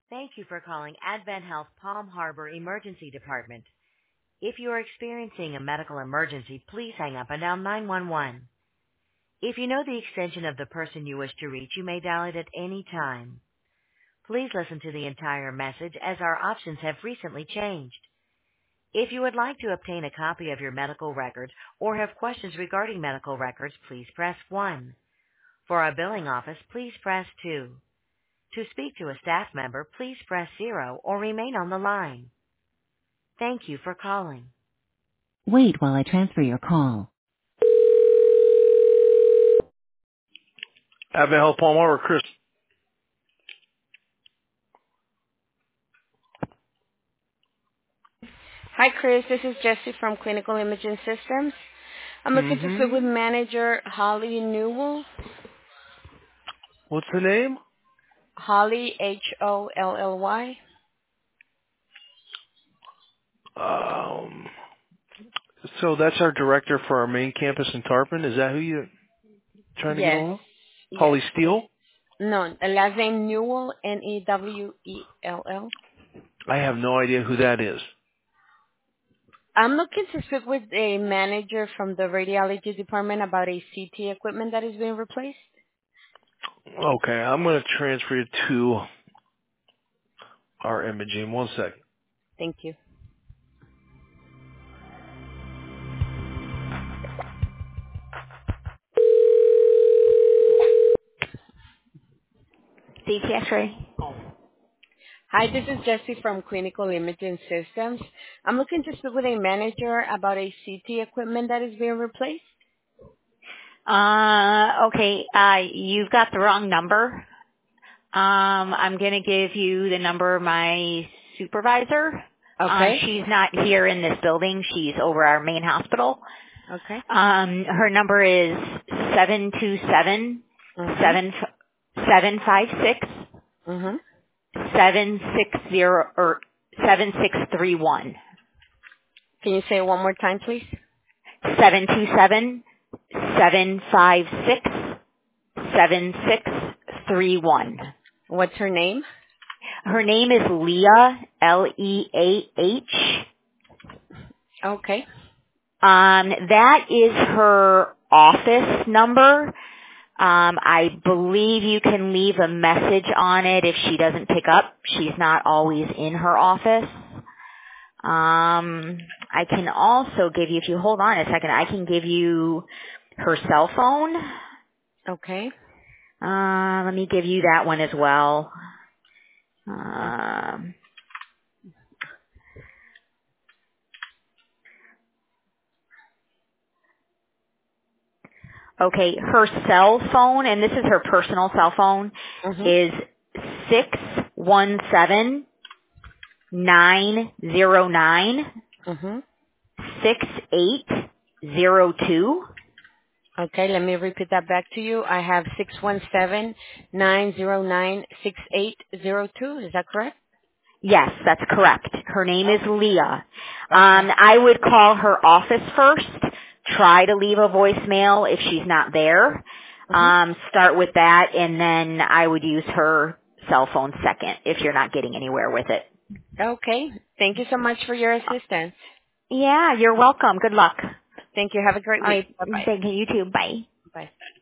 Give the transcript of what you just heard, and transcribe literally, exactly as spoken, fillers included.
Thank you for calling Advent Health Palm Harbor Emergency Department. If you are experiencing a medical emergency, please hang up and dial nine one one. If you know the extension of the person you wish to reach, you may dial it at any time. Please listen to the entire message as our options have recently changed. If you would like to obtain a copy of your medical records or have questions regarding medical records, please press one. For our billing office, please press two. To speak to a staff member, please press zero or remain on the line. Thank you for calling. Wait while I transfer your call. Advent Health Palm Harbor, Chris. Hi, Chris. This is Jessie from Clinical Imaging Systems. I'm looking to speak with Mm-hmm. manager Holly Newell. What's the name? Holly, H O L L Y. Um, so that's our director for our main campus in Tarpon. Is that who you're trying to get Yes. on? Yes. Holly Steele? No, the last name Newell, N E W E L L. I have no idea who that is. I'm looking to speak with a manager from the radiology department about a C T equipment that is being replaced. Okay, I'm going to transfer you to our imaging. One second. Thank you. C T X-ray? Hi, this is Jessie from Clinical Imaging Systems. I'm looking to speak with a manager about a C T equipment that is being replaced. Uh, okay, uh, you've got the wrong number. Um, I'm going to give you the number of my supervisor. Uh, Okay. she's not here in this building. She's over our main hospital. Okay. Um, her number is seven two seven, Mhm. seven five six, Mhm. seven six zero or seven six three one. Can you say it one more time, please? Seven two seven, seven five six, seven six three one. What's her name? Her name is Leah, L E A H. Okay. Um, that is her office number. Um, I believe you can leave a message on it if she doesn't pick up. She's not always in her office. Um, I can also give you, if you hold on a second, I can give you her cell phone. Okay. Uh, let me give you that one as well. Um, okay, her cell phone, and this is her personal cell phone, Mhm. is six one seven nine zero nine Mhm. six eight zero two. Okay. Let me repeat that back to you. I have six one seven nine zero nine six eight zero two. Is that correct? Yes, that's correct. Her name is Leah. Okay. Um, I would call her office first. Try to leave a voicemail if she's not there. Mhm. Um, start with that, and then I would use her cell phone second if you're not getting anywhere with it. Okay. Thank you so much for your assistance. Yeah, you're welcome. Good luck. Thank you. Have a great All week. right. Bye-bye. Thank you. You too. Bye. Bye.